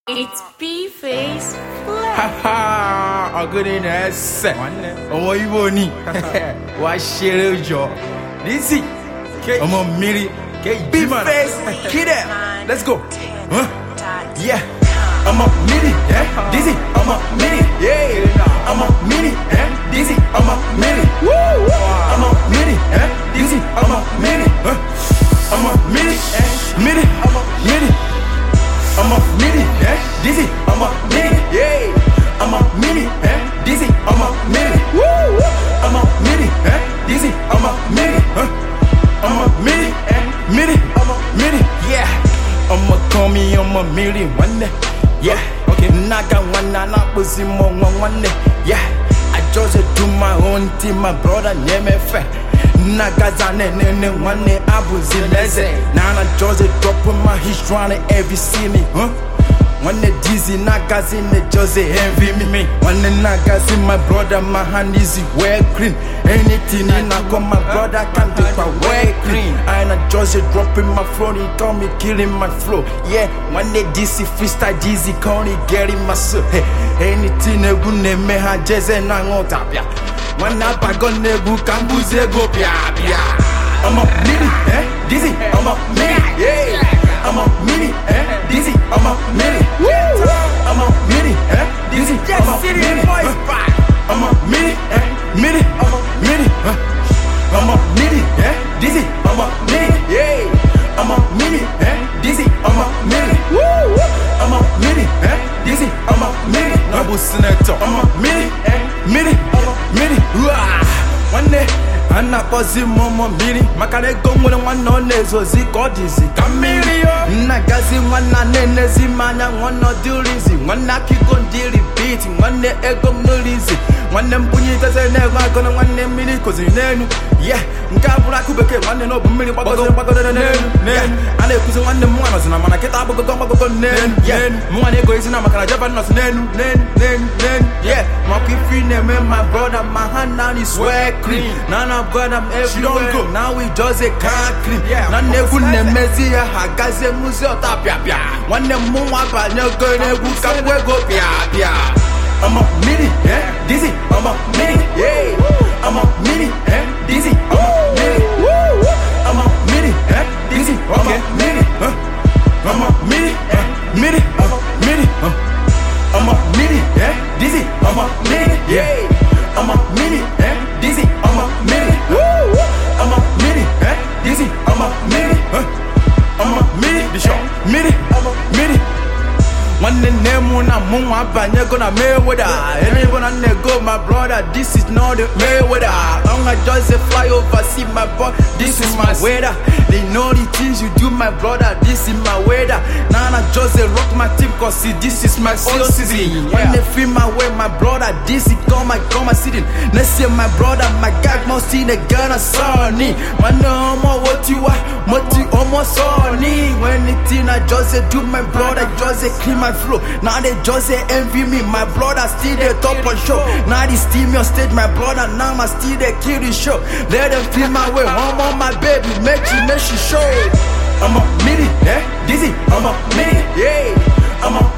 It's P-Face Flex. Haha, I'm good in that set. Oh, you won't need. Why share your this is I'm a milli. P-Face, kid it. Let's go. Huh? Yeah. I'm a milli. Dizzy, I'm a milli. Yeah. I'm a milli. Dizzy, I'm a milli. Woo. I'm a milli. Dizzy, I'm a milli. I'm a milli. Milli. I'm a milli. I'm a mini, dizzy, I'm a mini, yeah. I'm a mini, dizzy, I'm a mini, woo. I'm a mini, dizzy, I'm a mini, I'm a mini, mini, I'm a mini, yeah. I'ma call me, I'm a mini, one day, yeah. Okay, naga one, na pussy more one day, yeah. I just do my own thing, my brother name me fair. Nagazane nene wane abuzi leze Nana Jose dropping my history every see me, huh? Wane dizzy nagazine Jose envy me. Wane nagazine my brother, my hand is well clean. Anything in I got my brother can do my well clean. I na Jose dropping my flow, he call me killing my flow. Yeah, wane dizzy freestyle dizzy call me getting my soul. Hey, anything I gune me ha Jose na ngotapia. Wana pagone bukambuze go pia pia. I'm a mini, dizzy, I'm a mini, yeah. I'm a mini, dizzy, I'm a mini, woo. I'm a mini, dizzy, I'm a mini, I'm a mini, mini, I'm a mini, I'm a mini, dizzy, I'm a mini, yeah. I'm a mini, dizzy, I'm a mini, woo. I'm a mini, dizzy, I'm a mini, I'm a mini, mini, mini, one day, I'm not possible, Momo mini. Makare go with one on this was it got easy. Camilio, Nagazi, one nanezi, mana, one not do easy. One naki gon deal beating, one day ego no easy. One them punyitas and never gonna one name mini, cause you know, yeah. Nkabula kubeke, one no mini, but than name. And they put one them ones and I'm gonna get up with the name. Yeah, one ego is in Amaka, Japanese name, yeah. Monkey free name, my brother, my hand now is swear clean. None of God, I'm everywhere. Now we just a car clean. None of them Messia, Hagaze Museo Tapia. One them more about no good, go pia. I'm a mini, dizzy, I'm a mini, yeah. I'm a mini, dizzy, I'm a mini, woo. I'm a mini, dizzy, I'm a mini, I'm a mini, mini, I'm a mini, I'm a mini, dizzy, I'm a mini, yeah. I'm a mini, dizzy, I'm a mini, woo. I'm a mini, dizzy, I'm a mini, I'm a mini, mini, I'm a mini. One name when I'm on my band, you're gonna Mayweather. Anyone on the go, my brother, this is not the Mayweather. I'm gonna just fly over, see my boy, this is my weather. They know the things you do, my brother, this is my weather. Now I just rock my team, cause see, this is my own season. When they feel my way, my brother, this is come sitting. Let's see my brother, my guy, must see the gun, I saw me. Man, no more what you are, what you almost saw me. When the thing I just do, my brother, just clean my flow. Now they just envy me. My brother still the top on show. Now they steal me on stage, my brother. Now I still the kill the show. Let them feel my way. Home on my baby, make she show. I'm a mini, dizzy. I'm a mini, yeah. I'm a